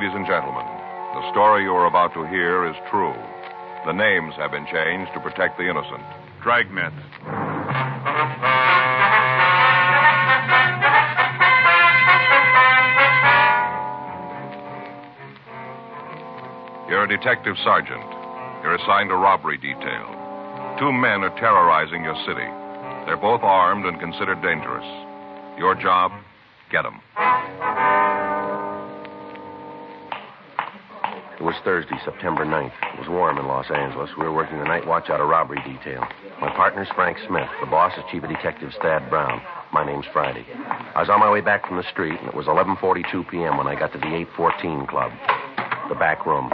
Ladies and gentlemen, the story you are about to hear is true. The names have been changed to protect the innocent. Dragnet. You're a detective sergeant. You're assigned a robbery detail. 2 men are terrorizing your city. They're both armed and considered dangerous. Your job, get them. It was Thursday, September 9th. It was warm in Los Angeles. We were working the night watch out of robbery detail. My partner's Frank Smith. The boss is Chief of Detectives Thad Brown. My name's Friday. I was on my way back from the street, and it was 11:42 p.m. when I got to the 814 Club, the back room.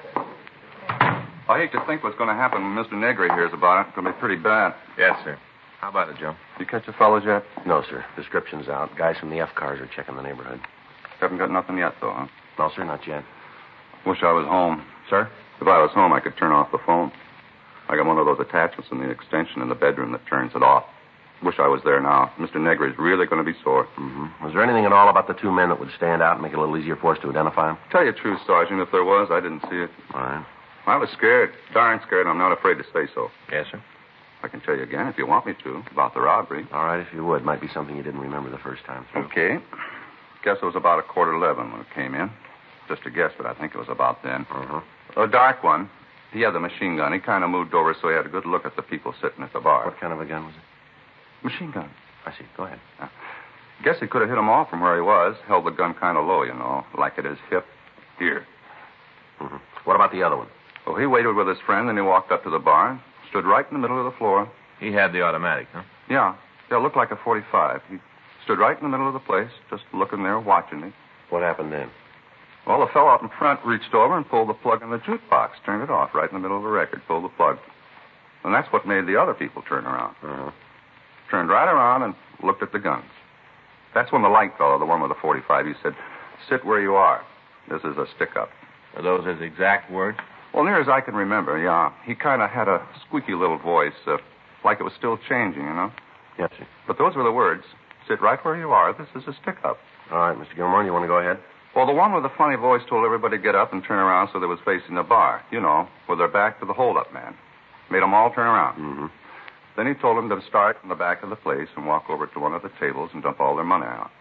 I hate to think what's going to happen when Mr. Negri hears about it. It's going to be pretty bad. Yes, sir. How about it, Joe? You catch the fellows yet? No, sir. Description's out. Guys from the F cars are checking the neighborhood. Haven't got nothing yet, though, huh? No, sir, not yet. Wish I was home. Sir? If I was home, I could turn off the phone. I got one of those attachments in the extension in the bedroom that turns it off. Wish I was there now. Mr. Negri's really going to be sore. Mm-hmm. Was there anything at all about the 2 men that would stand out and make it a little easier for us to identify them? Tell you the truth, Sergeant, if there was, I didn't see it. All right. I was scared. Darn scared. I'm not afraid to say so. Yes, sir. I can tell you again, if you want me to, about the robbery. All right, if you would. Might be something you didn't remember the first time through. Okay. Guess it was about 11:15 when it came in. Just a guess, but I think it was about then. Uh-huh. A dark one. He had the machine gun. He kind of moved over so he had a good look at the people sitting at the bar. What kind of a gun was it? Machine gun. I see. Go ahead. Guess he could have hit him off from where he was. Held the gun kind of low, you know, like at his hip. Here. Mm-hmm. What about the other one? Well, he waited with his friend, then he walked up to the bar and stood right in the middle of the floor. He had the automatic, huh? Yeah, it looked like a .45. He stood right in the middle of the place, just looking there, watching me. What happened then? Well, the fellow out in front reached over and pulled the plug in the jukebox, turned it off right in the middle of the record, pulled the plug. And that's what made the other people turn around. Uh-huh. Turned right around and looked at the guns. That's when the light fellow, the one with the .45, he said, "Sit where you are. This is a stick-up." Are those his exact words? Well, near as I can remember, yeah. He kind of had a squeaky little voice, like it was still changing, you know. Yes, sir. But those were the words. Sit right where you are. This is a stick-up. All right, Mr. Gilmore, you want to go ahead? Well, the one with the funny voice told everybody to get up and turn around so they was facing the bar, you know, with their back to the hold-up man. Made them all turn around. Mm-hmm. Then he told them to start in the back of the place and walk over to one of the tables and dump all their money out.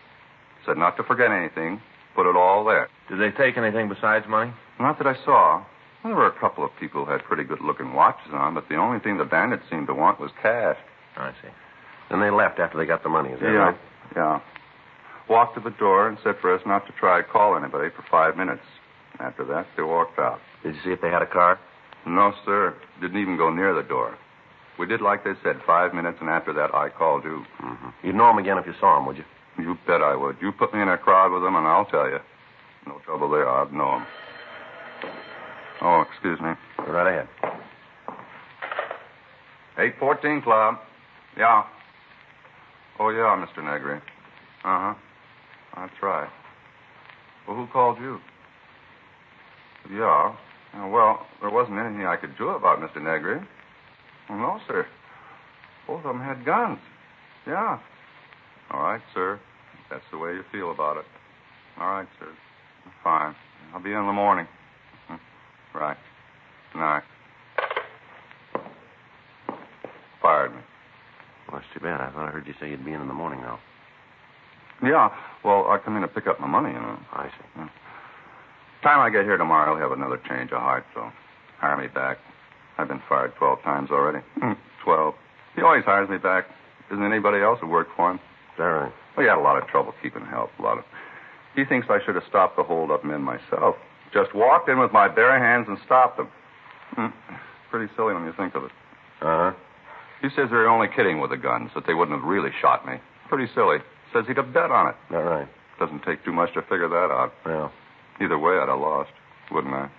Said not to forget anything. Put it all there. Did they take anything besides money? Not that I saw. Well, there were a couple of people who had pretty good-looking watches on, but the only thing the bandits seemed to want was cash. I see. Then they left after they got the money, is that Yeah, right? yeah. Walked to the door and said for us not to try to call anybody for 5 minutes. After that, they walked out. Did you see if they had a car? No, sir. Didn't even go near the door. We did like they said, 5 minutes, and after that, I called you. Mm-hmm. You'd know them again if you saw them, would you? You bet I would. You put me in a crowd with them, and I'll tell you. No trouble there. I'd know them. Oh, excuse me. Go right ahead. 814 Club. Yeah. Oh, yeah, Mr. Negri. Uh-huh. That's right. Well, who called you? Yeah. Well, there wasn't anything I could do about Mr. Negri. Well, no, sir. Both of them had guns. Yeah. All right, sir. That's the way you feel about it. All right, sir. Fine. I'll be in the morning. Right. Good night. Fired me. Well, that's too bad. I thought I heard you say you'd be in the morning now. Yeah. Well, I come in to pick up my money, you know. I see. Yeah. Time I get here tomorrow, I'll have another change of heart, so hire me back. I've been fired 12 times already. 12. He always hires me back. Isn't anybody else who worked for him? Is that right? Well, he had a lot of trouble keeping help. He thinks I should have stopped the hold-up men myself. Just walked in with my bare hands and stopped them. Pretty silly when you think of it. Uh-huh. He says they're only kidding with the guns, that they wouldn't have really shot me. Pretty silly. Says he'd have bet on it. All right. Doesn't take too much to figure that out. Well. Either way, I'd have lost, wouldn't I?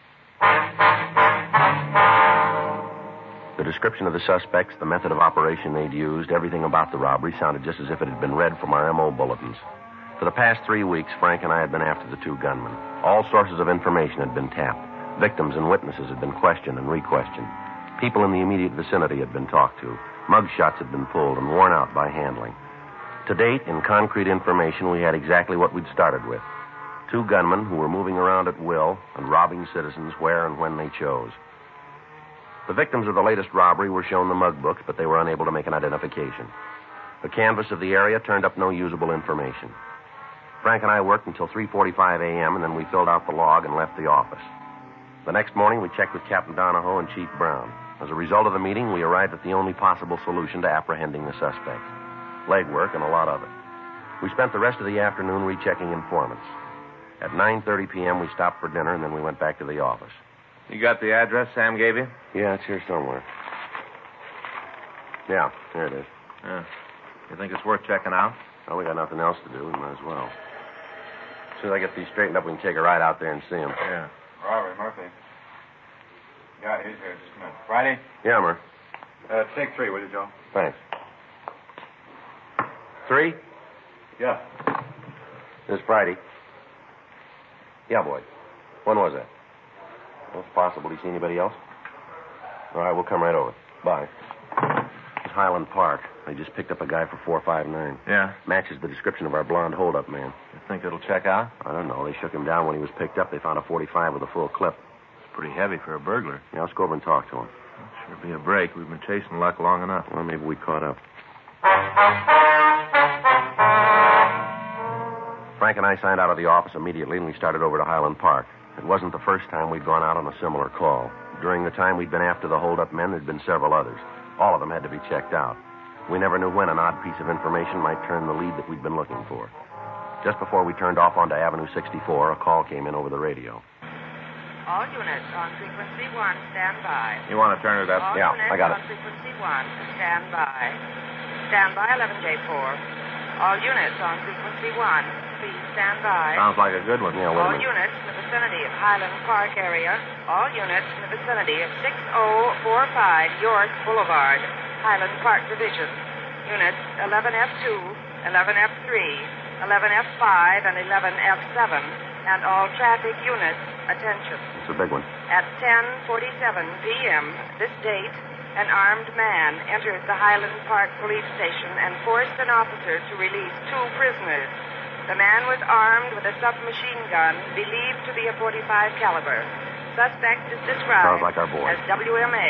The description of the suspects, the method of operation they'd used, everything about the robbery sounded just as if it had been read from our M.O. bulletins. For the past 3 weeks, Frank and I had been after the 2 gunmen. All sources of information had been tapped. Victims and witnesses had been questioned and re-questioned. People in the immediate vicinity had been talked to. Mug shots had been pulled and worn out by handling. To date, in concrete information, we had exactly what we'd started with. 2 gunmen who were moving around at will and robbing citizens where and when they chose. The victims of the latest robbery were shown the mug books, but they were unable to make an identification. The canvass of the area turned up no usable information. Frank and I worked until 3:45 a.m., and then we filled out the log and left the office. The next morning, we checked with Captain Donahoe and Chief Brown. As a result of the meeting, we arrived at the only possible solution to apprehending the suspects. Legwork and a lot of it. We spent the rest of the afternoon rechecking informants. At 9:30 p.m., we stopped for dinner, and then we went back to the office. You got the address Sam gave you? Yeah, it's here somewhere. Yeah, here it is. Yeah. You think it's worth checking out? Well, we got nothing else to do. We might as well. As soon as I get these straightened up, we can take a ride out there and see him. Yeah. Robert Murphy. Yeah, he's here. Just a minute. Friday? Yeah, Mur. Take 3, will you, Joe? Thanks. 3? Yeah. This Friday. Yeah, boy. When was that? Well, it's possible. Did you see anybody else? All right, we'll come right over. Bye. It's Highland Park. They just picked up a guy for 459. Yeah? Matches the description of our blonde hold-up man. You think it'll check out? I don't know. They shook him down when he was picked up. They found a 45 with a full clip. It's pretty heavy for a burglar. Yeah, let's go over and talk to him. Sure be a break. We've been chasing luck long enough. Well, maybe we caught up. Frank and I signed out of the office immediately, and we started over to Highland Park. It wasn't the first time we'd gone out on a similar call. During the time we'd been after the hold-up men, there'd been several others. All of them had to be checked out. We never knew when an odd piece of information might turn the lead that we'd been looking for. Just before we turned off onto Avenue 64, a call came in over the radio. All units on frequency 1, stand by. You want to turn it up? All Yeah, units I got it. on frequency 1, stand by. Stand by 11J4. All units on frequency 1, please stand by. Sounds like a good one. Yeah, wait a All minute. units in the vicinity of Highland Park area. All units in the vicinity of 6045 York Boulevard, Highland Park Division. Units 11F2, 11F3, 11F5, and 11F7. And all traffic units, attention. It's a big one. At 10:47 p.m. this date, an armed man entered the Highland Park Police Station and forced an officer to release 2 prisoners. The man was armed with a submachine gun believed to be a .45 caliber. Suspect is described Sounds like our boy. as WMA.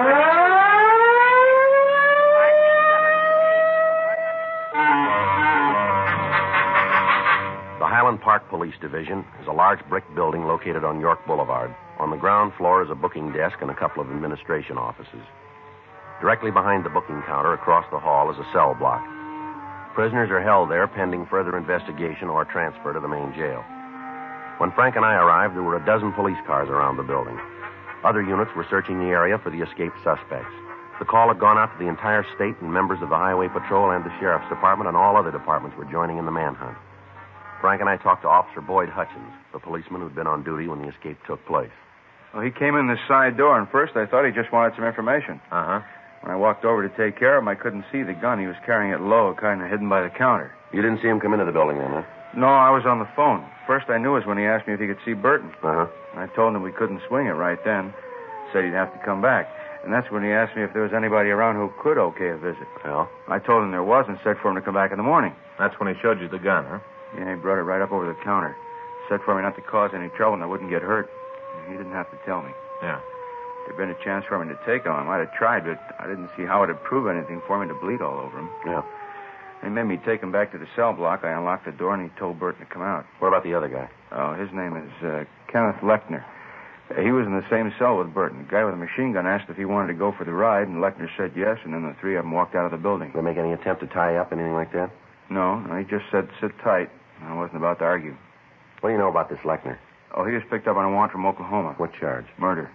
The Highland Park Police Division is a large brick building located on York Boulevard. On the ground floor is a booking desk and a couple of administration offices. Directly behind the booking counter across the hall is a cell block. Prisoners are held there pending further investigation or transfer to the main jail. When Frank and I arrived, there were a dozen police cars around the building. Other units were searching the area for the escaped suspects. The call had gone out to the entire state, and members of the Highway Patrol and the Sheriff's Department and all other departments were joining in the manhunt. Frank and I talked to Officer Boyd Hutchins, the policeman who'd been on duty when the escape took place. Well, he came in the side door, and first I thought he just wanted some information. Uh-huh. When I walked over to take care of him, I couldn't see the gun. He was carrying it low, kind of hidden by the counter. You didn't see him come into the building then, huh? No, I was on the phone. First I knew was when he asked me if he could see Burton. Uh-huh. I told him we couldn't swing it right then. Said he'd have to come back. And that's when he asked me if there was anybody around who could okay a visit. Well? I told him there was and said for him to come back in the morning. That's when he showed you the gun, huh? Yeah, he brought it right up over the counter. Said for me not to cause any trouble and I wouldn't get hurt. He didn't have to tell me. Yeah. If there'd been a chance for me to take him, I might have tried, but I didn't see how it'd prove anything for me to bleed all over him. Yeah. He made me take him back to the cell block. I unlocked the door, and he told Burton to come out. What about the other guy? Oh, his name is Kenneth Lechner. He was in the same cell with Burton. The guy with the machine gun asked if he wanted to go for the ride, and Lechner said yes, and then the 3 of them walked out of the building. Did they make any attempt to tie you up, anything like that? No, he just said sit tight. I wasn't about to argue. What do you know about this Lechner? Oh, he was picked up on a warrant from Oklahoma. What charge? Murder.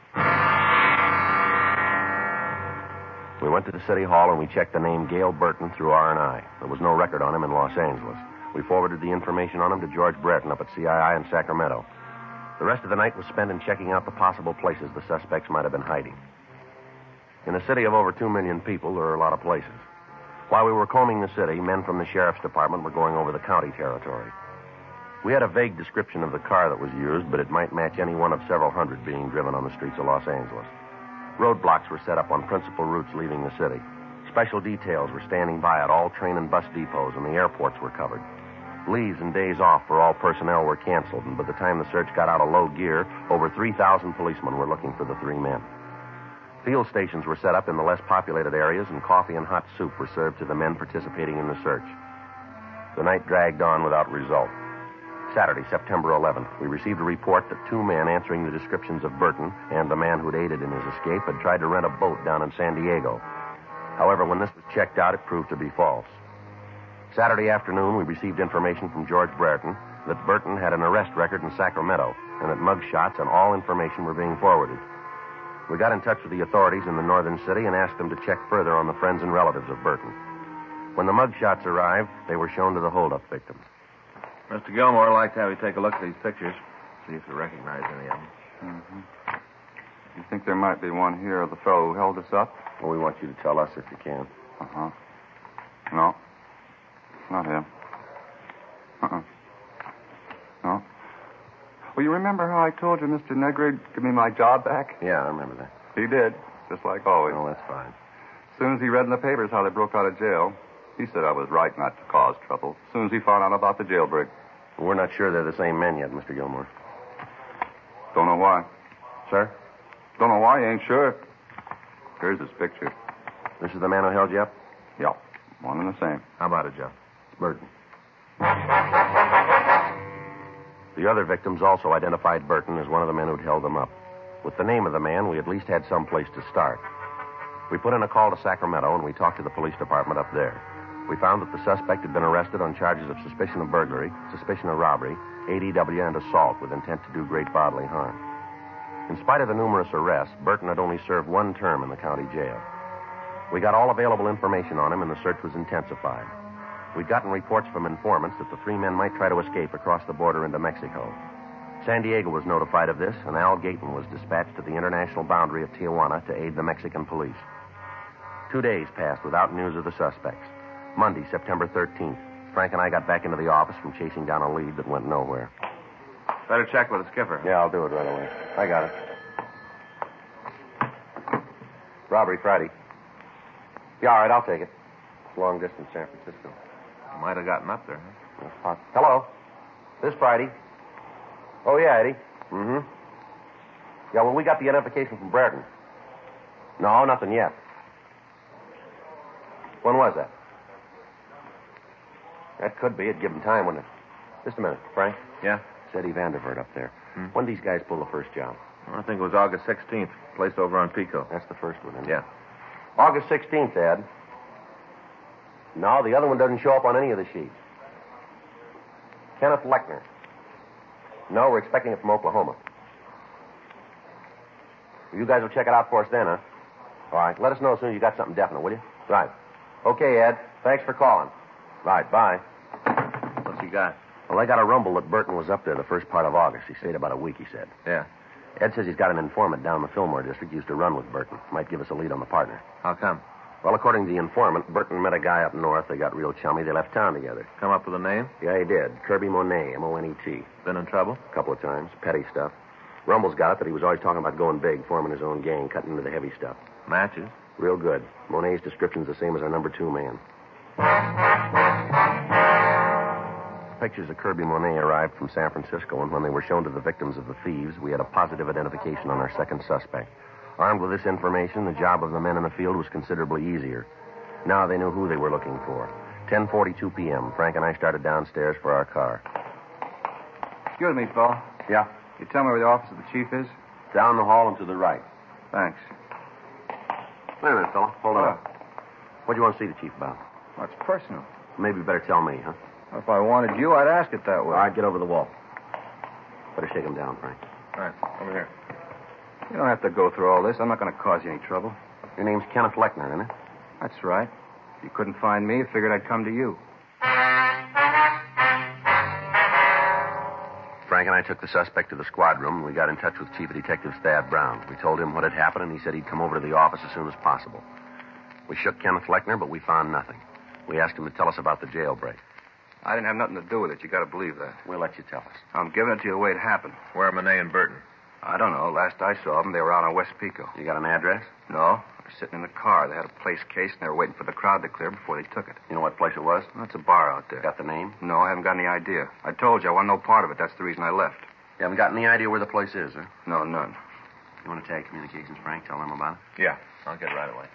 We went to the city hall and we checked the name Gail Burton through R&I. There was no record on him in Los Angeles. We forwarded the information on him to George Breton up at CII in Sacramento. The rest of the night was spent in checking out the possible places the suspects might have been hiding. In a city of over 2 million people, there are a lot of places. While we were combing the city, men from the Sheriff's Department were going over the county territory. We had a vague description of the car that was used, but it might match any one of several hundred being driven on the streets of Los Angeles. Roadblocks were set up on principal routes leaving the city. Special details were standing by at all train and bus depots, and the airports were covered. Leaves and days off for all personnel were canceled, and by the time the search got out of low gear, over 3,000 policemen were looking for the three men. Field stations were set up in the less populated areas, and coffee and hot soup were served to the men participating in the search. The night dragged on without result. Saturday, September 11th, we received a report that two men answering the descriptions of Burton and the man who'd aided in his escape had tried to rent a boat down in San Diego. However, when this was checked out, it proved to be false. Saturday afternoon, we received information from George Brereton that Burton had an arrest record in Sacramento and that mug shots and all information were being forwarded. We got in touch with the authorities in the northern city and asked them to check further on the friends and relatives of Burton. When the mug shots arrived, they were shown to the holdup victims. Mr. Gilmore, I'd like to have you take a look at these pictures, see if you recognize any of them. Mm-hmm. You think there might be one here of the fellow who held us up? Well, we want you to tell us if you can. Uh-huh. No. Not him. Uh-uh. No. Well, you remember how I told you Mr. Negri give me my job back? Yeah, I remember that. He did, just like always. Oh, that's fine. As soon as he read in the papers how they broke out of jail, he said I was right not to cause trouble. As soon as he found out about the jailbreak. We're not sure they're the same men yet, Mr. Gilmore. Don't know why. Sir? Don't know why, you ain't sure. Here's his picture. This is the man who held you up? Yeah, one and the same. How about it, Joe? Burton. The other victims also identified Burton as one of the men who'd held them up. With the name of the man, we at least had some place to start. We put in a call to Sacramento, and we talked to the police department up there. We found that the suspect had been arrested on charges of suspicion of burglary, suspicion of robbery, ADW, and assault with intent to do great bodily harm. In spite of the numerous arrests, Burton had only served one term in the county jail. We got all available information on him, and the search was intensified. We'd gotten reports from informants that the three men might try to escape across the border into Mexico. San Diego was notified of this, and Al Gayton was dispatched to the international boundary at Tijuana to aid the Mexican police. 2 days passed without news of the suspects. Monday, September 13th, Frank and I got back into the office from chasing down a lead that went nowhere. Better check with the skipper. Yeah, I'll do it right away. I got it. Robbery Friday. Yeah, all right, I'll take it. Long distance San Francisco. Might have gotten up there, huh? Hello. This Friday. Oh, yeah, Eddie. Mm-hmm. Yeah, well, we got the identification from Brereton. No, nothing yet. When was that? That could be. It'd give him time, wouldn't it? Just a minute, Frank. Yeah? It's Eddie Vandervert up there. When did these guys pull the first job? I think it was August 16th. Place over on Pico. That's the first one, isn't it? Yeah. August 16th, Ed. No, the other one doesn't show up on any of the sheets. Kenneth Lechner. No, we're expecting it from Oklahoma. You guys will check it out for us then, huh? All right. Let us know as soon as you got something definite, will you? Right. Okay, Ed. Thanks for calling. Right. Bye. What's he got? Well, I got a rumble that Burton was up there the first part of August. He stayed about a week, he said. Yeah. Ed says he's got an informant down in the Fillmore district used to run with Burton. Might give us a lead on the partner. How come? Well, according to the informant, Burton met a guy up north. They got real chummy. They left town together. Come up with a name? Yeah, he did. Kirby Monet, M-O-N-E-T. Been in trouble? A couple of times. Petty stuff. Rumble's got it that he was always talking about going big, forming his own gang, cutting into the heavy stuff. Matches? Real good. Monet's description's the same as our number 2 man. Pictures of Kirby Monet arrived from San Francisco, and when they were shown to the victims of the thieves, we had a positive identification on our second suspect. Armed with this information, the job of the men in the field was considerably easier. Now they knew who they were looking for. 10:42 p.m., Frank and I started downstairs for our car. Excuse me, Paul. Yeah? You tell me where the office of the chief is? Down the hall and to the right. Thanks. Wait a minute, fella. Hold on. What do you want to see the chief about? That's personal. Maybe you better tell me, huh? If I wanted you, I'd ask it that way. All right, get over the wall. Better shake him down, Frank. All right, over here. You don't have to go through all this. I'm not going to cause you any trouble. Your name's Kenneth Lechner, isn't it? That's right. If you couldn't find me, I figured I'd come to you. Frank and I took the suspect to the squad room, and we got in touch with Chief Detective Thad Brown. We told him what had happened, and he said he'd come over to the office as soon as possible. We shook Kenneth Lechner, but we found nothing. We asked him to tell us about the jailbreak. I didn't have nothing to do with it. You got to believe that. We'll let you tell us. I'm giving it to you the way it happened. Where are Monet and Burton? I don't know. Last I saw them, they were out on West Pico. You got an address? No. were sitting in the car. They had a place case, and they were waiting for the crowd to clear before they took it. You know what place it was? Well, it's a bar out there. Got the name? No, I haven't got any idea. I told you I want no part of it. That's the reason I left. You haven't got any idea where the place is, huh? No, none. You want to tag communications, Frank? Tell them about it? Yeah, I'll get right away.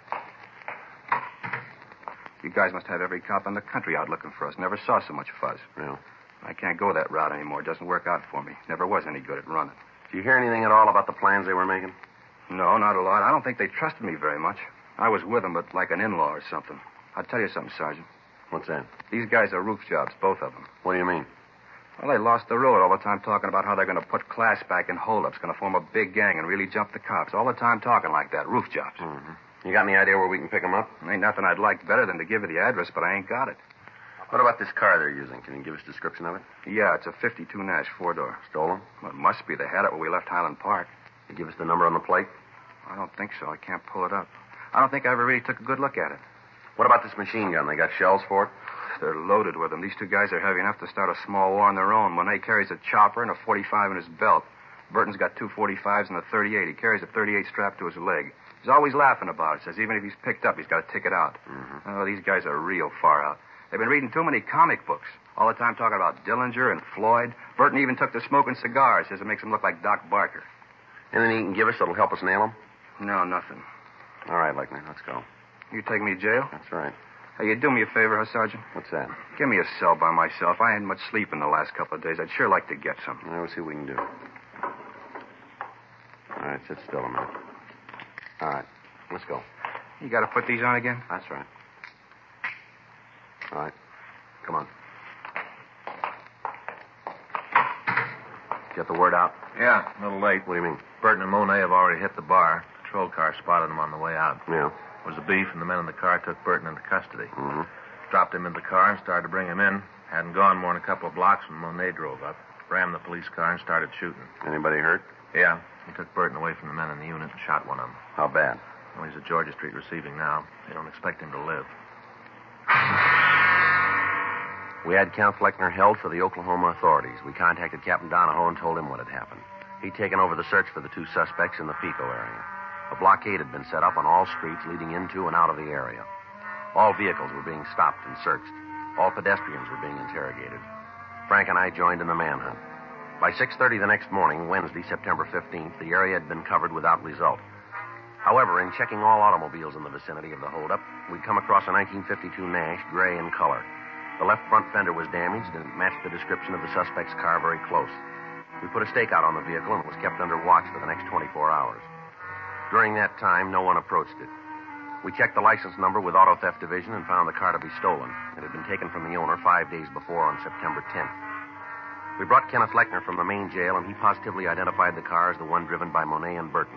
You guys must have every cop in the country out looking for us. Never saw so much fuzz. Yeah. I can't go that route anymore. It doesn't work out for me. Never was any good at running. Did you hear anything at all about the plans they were making? No, not a lot. I don't think they trusted me very much. I was with them, but like an in-law or something. I'll tell you something, Sergeant. What's that? These guys are roof jobs, both of them. What do you mean? Well, they lost the road all the time talking about how they're going to put class back in holdups, going to form a big gang and really jump the cops. All the time talking like that. Roof jobs. Mm-hmm. You got any idea where we can pick them up? Ain't nothing I'd like better than to give you the address, but I ain't got it. What about this car they're using? Can you give us a description of it? Yeah, it's a 52 Nash, 4-door. Stolen? Well, it must be. They had it when we left Highland Park. You give us the number on the plate? I don't think so. I can't pull it up. I don't think I ever really took a good look at it. What about this machine gun? They got shells for it? They're loaded with them. These two guys are heavy enough to start a small war on their own. Monet carries a chopper and a 45 in his belt. Burton's got two 45s and a 38. He carries a 38 strapped to his leg. He's always laughing about it. Says even if he's picked up, he's got to ticket out. Mm-hmm. Oh, these guys are real far out. They've been reading too many comic books. All the time talking about Dillinger and Floyd. Burton even took to smoking cigars. Says it makes him look like Doc Barker. Anything you can give us that'll help us nail them? No, nothing. All right, Lechner, let's go. You take me to jail? That's right. Hey, you do me a favor, huh, Sergeant? What's that? Give me a cell by myself. I hadn't much sleep in the last couple of days. I'd sure like to get some. We'll see what we can do. All right, sit still a minute. All right, let's go. You got to put these on again? That's right. All right, come on. Get the word out? Yeah, a little late. What do you mean? Burton and Monet have already hit the bar. Patrol car spotted them on the way out. Yeah. It was a beef, and the men in the car took Burton into custody. Mm-hmm. Dropped him in the car and started to bring him in. Hadn't gone more than a couple of blocks when Monet drove up, rammed the police car, and started shooting. Anybody hurt? Yeah. He took Burton away from the men in the unit and shot one of them. How bad? Well, he's at Georgia Street receiving now. They don't expect him to live. We had Count Fleckner held for the Oklahoma authorities. We contacted Captain Donahoe and told him what had happened. He'd taken over the search for the two suspects in the Pico area. A blockade had been set up on all streets leading into and out of the area. All vehicles were being stopped and searched. All pedestrians were being interrogated. Frank and I joined in the manhunt. By 6:30 the next morning, Wednesday, September 15th, the area had been covered without result. However, in checking all automobiles in the vicinity of the holdup, we'd come across a 1952 Nash, gray in color. The left front fender was damaged, and it matched the description of the suspect's car very close. We put a stakeout on the vehicle, and it was kept under watch for the next 24 hours. During that time, no one approached it. We checked the license number with Auto Theft Division and found the car to be stolen. It had been taken from the owner 5 days before on September 10th. We brought Kenneth Lechner from the main jail, and he positively identified the car as the one driven by Monet and Burton.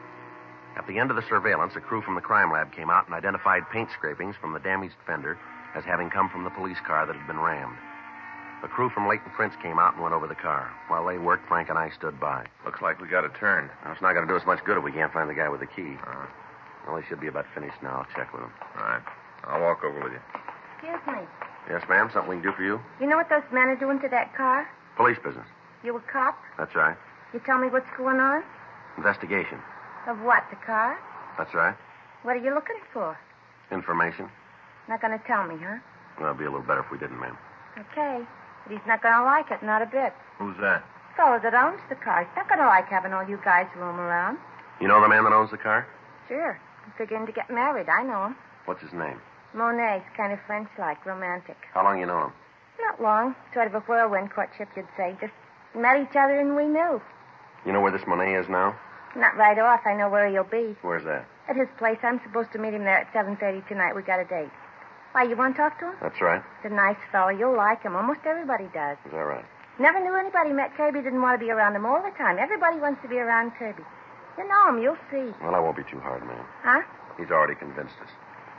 At the end of the surveillance, a crew from the crime lab came out and identified paint scrapings from the damaged fender as having come from the police car that had been rammed. A crew from Leighton Prince came out and went over the car. While they worked, Frank and I stood by. Looks like we got it turned. Now, it's not going to do us much good if we can't find the guy with the key. Well, he should be about finished now. I'll check with him. All right. I'll walk over with you. Excuse me. Yes, ma'am? Something we can do for you? You know what those men are doing to that car? Police business. You a cop? That's right. You tell me what's going on? Investigation. Of what, the car? That's right. What are you looking for? Information. Not going to tell me, huh? Well, it'd be a little better if we didn't, ma'am. Okay. But he's not going to like it, not a bit. Who's that? The fellow that owns the car. He's not going to like having all you guys roam around. You know the man that owns the car? Sure. I'm figuring to get married. I know him. What's his name? Monet's kind of French-like, romantic. How long you know him? Not long. Sort of a whirlwind courtship, you'd say. Just met each other and we knew. You know where this Monet is now? Not right off. I know where he'll be. Where's that? At his place. I'm supposed to meet him there at 7:30 tonight. We got a date. Why, you want to talk to him? That's right. He's a nice fellow. You'll like him. Almost everybody does. Is that right? Never knew anybody met Kirby didn't want to be around him all the time. Everybody wants to be around Kirby. You know him. You'll see. Well, I won't be too hard, ma'am. Huh? He's already convinced us.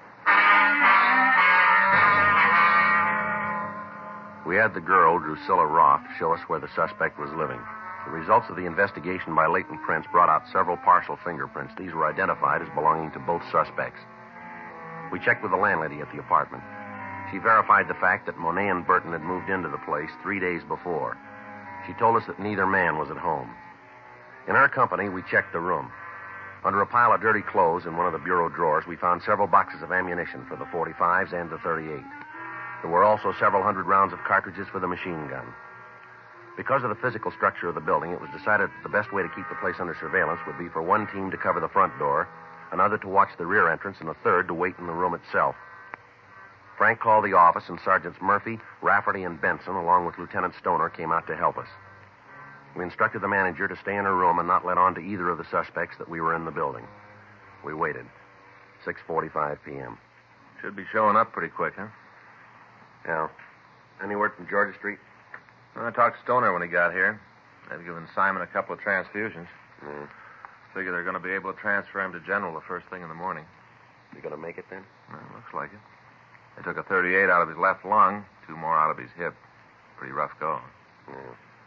We had the girl, Drusilla Roth, show us where the suspect was living. The results of the investigation by Leighton Prince brought out several partial fingerprints. These were identified as belonging to both suspects. We checked with the landlady at the apartment. She verified the fact that Monet and Burton had moved into the place 3 days before. She told us that neither man was at home. In our company, we checked the room. Under a pile of dirty clothes in one of the bureau drawers, we found several boxes of ammunition for the 45s and the 38. There were also several hundred rounds of cartridges for the machine gun. Because of the physical structure of the building, it was decided that the best way to keep the place under surveillance would be for one team to cover the front door, another to watch the rear entrance, and a third to wait in the room itself. Frank called the office, and Sergeants Murphy, Rafferty, and Benson, along with Lieutenant Stoner, came out to help us. We instructed the manager to stay in her room and not let on to either of the suspects that we were in the building. We waited. 6:45 p.m. Should be showing up pretty quick, huh? Yeah. Any word from Georgia Street? I talked to Stoner when he got here. They've given Simon a couple of transfusions. Figure they're going to be able to transfer him to General the first thing in the morning. You going to make it then? Well, looks like it. They took a 38 out of his left lung, 2 more out of his hip. Pretty rough go. Yeah.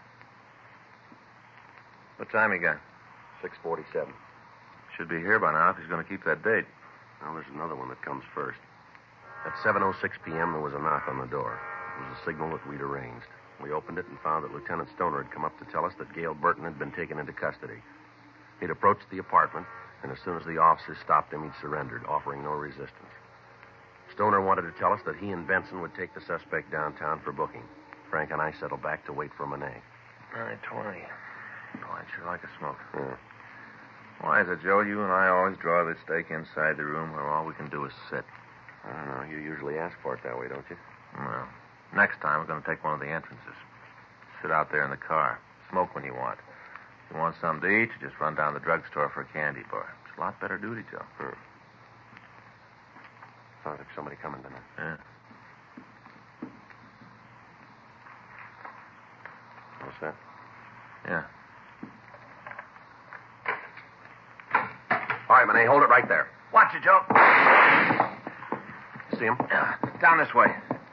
What time he got? 6:47. Should be here by now if he's going to keep that date. Now, there's another one that comes first. At 7:06 p.m., there was a knock on the door. It was a signal that we'd arranged. We opened it and found that Lieutenant Stoner had come up to tell us that Gail Burton had been taken into custody. He'd approached the apartment, and as soon as the officers stopped him, he'd surrendered, offering no resistance. Stoner wanted to tell us that he and Benson would take the suspect downtown for booking. Frank and I settled back to wait for Monet. 9:20. Oh, I'd sure like a smoke. Yeah. Why is it, Joe, you and I always draw the stake inside the room where all we can do is sit? I don't know. You usually ask for it that way, don't you? Well, next time we're going to take one of the entrances. Sit out there in the car. Smoke when you want. If you want something to eat, you just run down to the drugstore for a candy bar. It's a lot better duty, Joe. Thought there's somebody coming tonight. Yeah. What's that? Yeah. All right, Monet, hold it right there. Watch it, Joe. See him? Yeah. Down this way.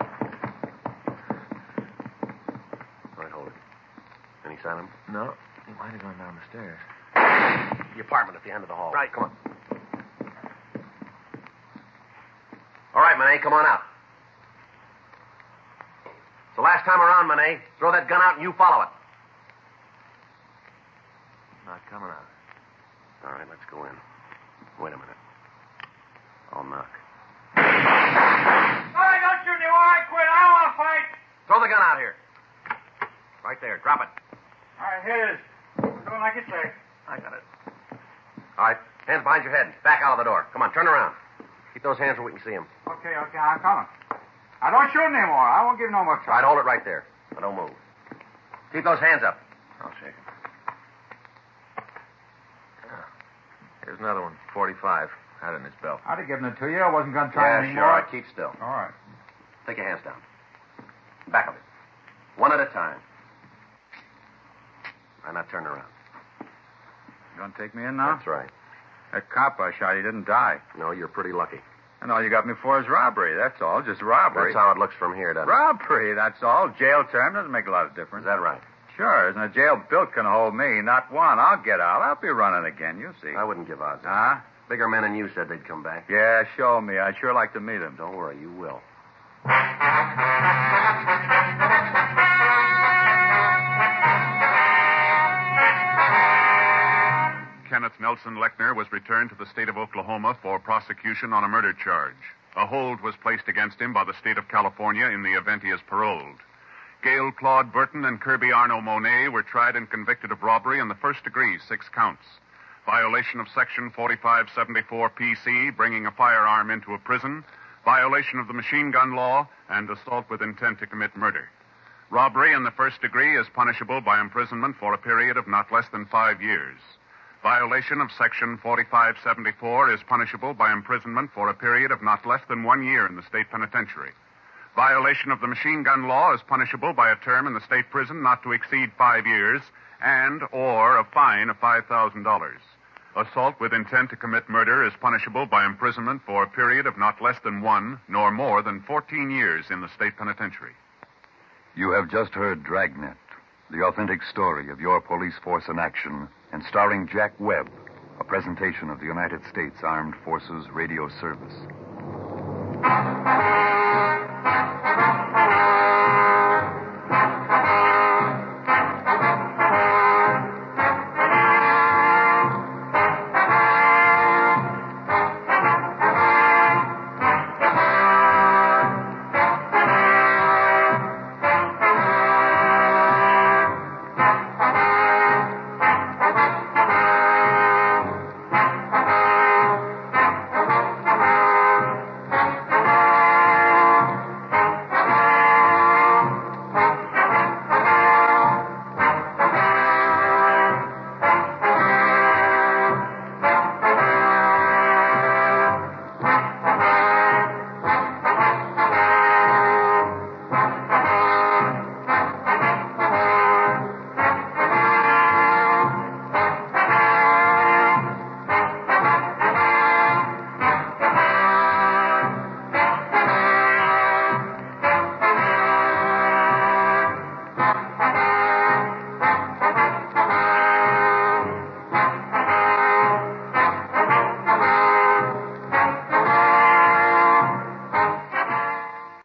All right, hold it. Any sign of him? No. He might have gone down the stairs. The apartment at the end of the hall. Right. Come on. All right, Monet, come on out. It's the last time around, Monet. Throw that gun out and you follow it. Not coming out. All right, let's go in. Wait a minute. I'll knock. All right, don't shoot me. All right, quit. I don't want to fight. Throw the gun out here. Right there. Drop it. All right, here it is. Doing like you say. I got it. All right, hands behind your head. Back out of the door. Come on, turn around. Keep those hands where we can see them. Okay, I'm coming. I don't shoot anymore. I won't give no more All right, trouble. hold it right there. Now, don't move. Keep those hands up. I'll shake him. Here's another one. 45. Had it in his belt. I'd have given it to you. I wasn't going to try Yeah, anymore. sure. All right, keep still. All right. Take your hands down. Back of it. One at a time. All right, now turn around. You going to take me in now? That's right. That cop I shot, he didn't die. No, you're pretty lucky. And all you got me for is robbery. That's all. Just robbery. That's how it looks from here, doesn't it? Robbery, that's all. Jail term doesn't make a lot of difference. Is that right? Sure. Isn't a jail built can hold me? Not one. I'll get out. I'll be running again. You see. I wouldn't give odds. Huh? Bigger men than you said they'd come back. Yeah, show me. I'd sure like to meet him. Don't worry, you will. Kenneth Nelson Lechner was returned to the state of Oklahoma for prosecution on a murder charge. A hold was placed against him by the state of California in the event he is paroled. Gail Claude Burton and Kirby Arno Monet were tried and convicted of robbery in the first degree, 6 counts. Violation of Section 4574 PC, bringing a firearm into a prison, violation of the machine gun law, and assault with intent to commit murder. Robbery in the first degree is punishable by imprisonment for a period of not less than 5 years. Violation of Section 4574 is punishable by imprisonment for a period of not less than 1 year in the state penitentiary. Violation of the machine gun law is punishable by a term in the state prison not to exceed 5 years and or a fine of $5,000. Assault with intent to commit murder is punishable by imprisonment for a period of not less than 1 nor more than 14 years in the state penitentiary. You have just heard Dragnet, the authentic story of your police force in action, and starring Jack Webb, a presentation of the United States Armed Forces Radio Service.